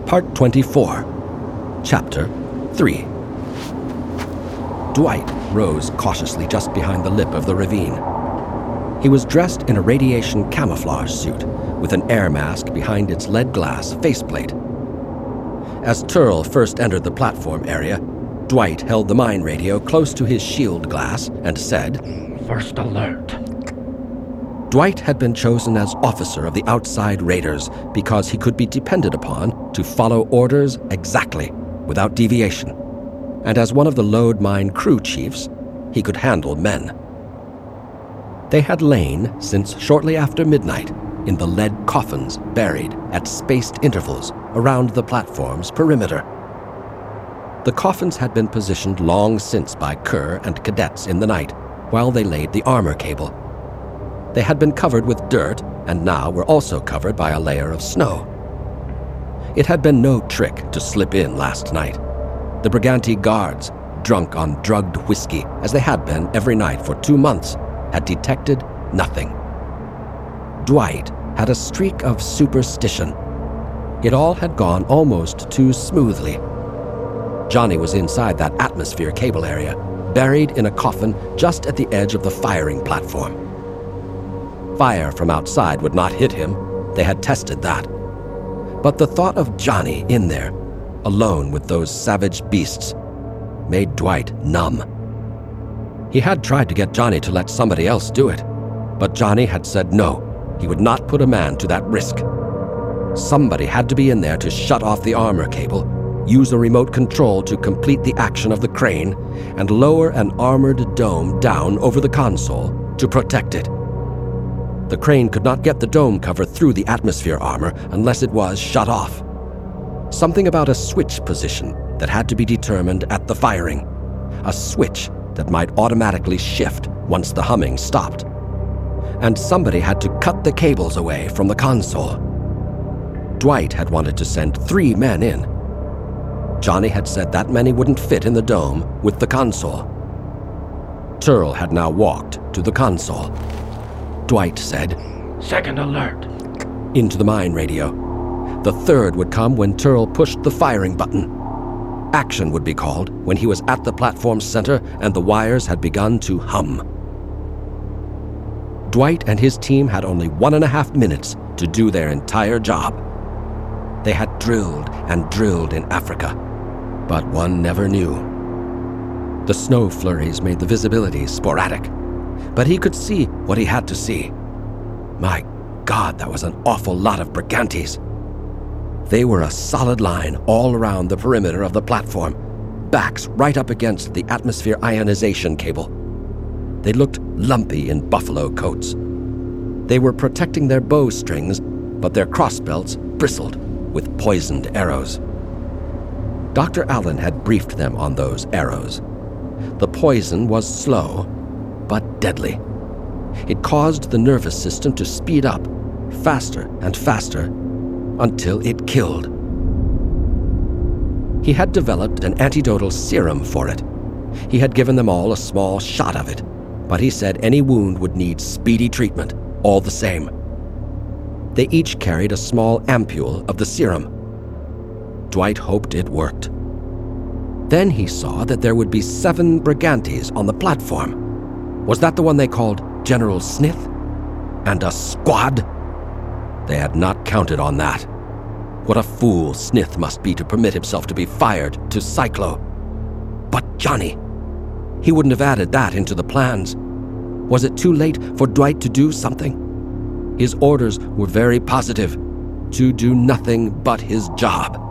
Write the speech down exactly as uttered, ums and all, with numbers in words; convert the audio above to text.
Part twenty-four, Chapter three. Dwight rose cautiously just behind the lip of the ravine. He was dressed in a radiation camouflage suit with an air mask behind its lead glass faceplate. As Turl first entered the platform area, Dwight held the mine radio close to his shield glass and said, "First alert." Dwight had been chosen as officer of the outside raiders because he could be depended upon to follow orders exactly, without deviation. And as one of the Lode Mine crew chiefs, he could handle men. They had lain since shortly after midnight in the lead coffins buried at spaced intervals around the platform's perimeter. The coffins had been positioned long since by Kerr and cadets in the night while they laid the armor cable. They had been covered with dirt and now were also covered by a layer of snow. It had been no trick to slip in last night. The Briganti guards, drunk on drugged whiskey as they had been every night for two months, had detected nothing. Dwight had a streak of superstition. It all had gone almost too smoothly. Johnny was inside that atmosphere cable area, buried in a coffin just at the edge of the firing platform. Fire from outside would not hit him. They had tested that. But the thought of Johnny in there, alone with those savage beasts, made Dwight numb. He had tried to get Johnny to let somebody else do it, but Johnny had said no, he would not put a man to that risk. Somebody had to be in there to shut off the armor cable, use a remote control to complete the action of the crane, and lower an armored dome down over the console to protect it. The crane could not get the dome cover through the atmosphere armor unless it was shut off. Something about a switch position that had to be determined at the firing. A switch that might automatically shift once the humming stopped. And somebody had to cut the cables away from the console. Dwight had wanted to send three men in. Johnny had said that many wouldn't fit in the dome with the console. Turl had now walked to the console. Dwight said, "Second alert." Into the mine radio. The third would come when Turl pushed the firing button. Action would be called when he was at the platform's center and the wires had begun to hum. Dwight and his team had only one and a half minutes to do their entire job. They had drilled and drilled in Africa, but one never knew. The snow flurries made the visibility sporadic, but he could see what he had to see. My God, that was an awful lot of Brigantes. They were a solid line all around the perimeter of the platform, backs right up against the atmosphere ionization cable. They looked lumpy in buffalo coats. They were protecting their bowstrings, but their crossbelts bristled with poisoned arrows. Doctor Allen had briefed them on those arrows. The poison was slow, but deadly. It caused the nervous system to speed up, faster and faster, until it killed. He had developed an antidotal serum for it. He had given them all a small shot of it, but he said any wound would need speedy treatment, all the same. They each carried a small ampule of the serum. Dwight hoped it worked. Then he saw that there would be seven Brigantes on the platform. Was that the one they called General Snith? And a squad? They had not counted on that. What a fool Snith must be to permit himself to be fired to Cyclo. But Johnny, he wouldn't have added that into the plans. Was it too late for Dwight to do something? His orders were very positive, to do nothing but his job.